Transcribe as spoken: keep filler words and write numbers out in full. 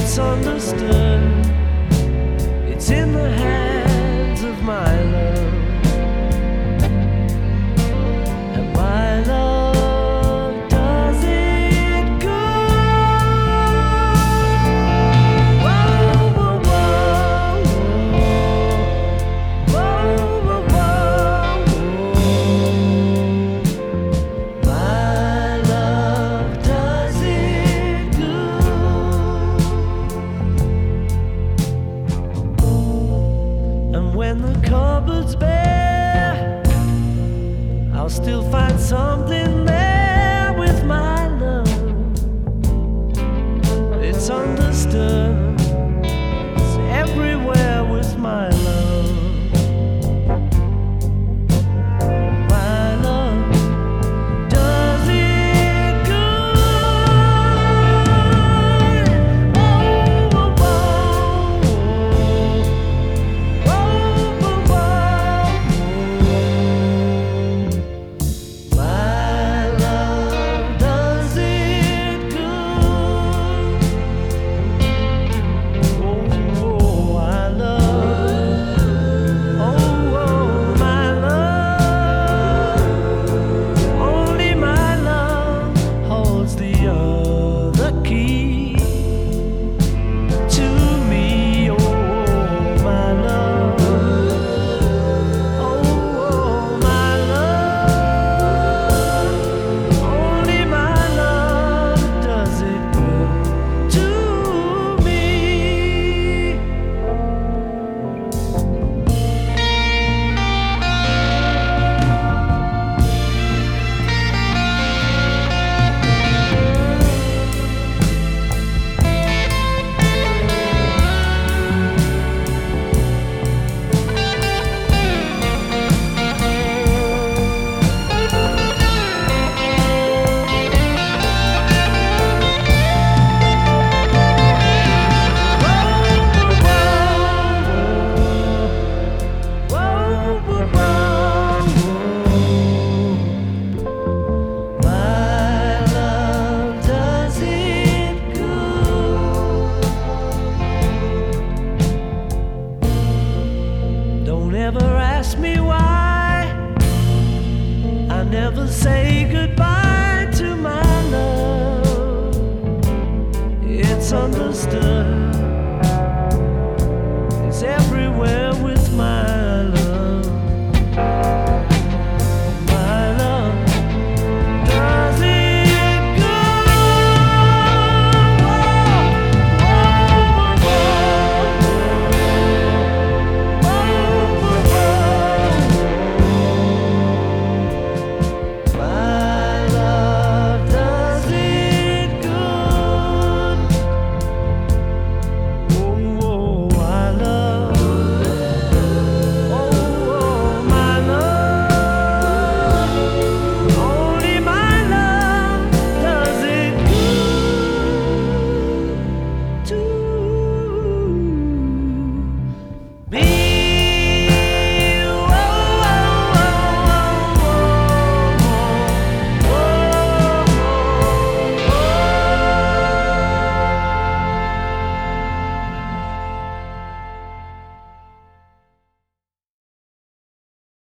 It's understood. It's in the hands of my love. And my love does it good. Whoa, whoa, whoa, whoa, whoa, whoa, whoa. My love does it good. And when the cupboard's bare, I'll still find something there with my love. It's understood. It's everywhere with my love. My love does it good. Whoa, whoa, whoa. Whoa, whoa, whoa. My love does it good. Oh, oh, I love. Oh, oh, my love. Only my love holds the other key to me. Oh, my love. Oh, my love. Only my love does it good to me. My love does it good. Don't ever ask me why. I never say goodbye to my love. It's understood. It's everywhere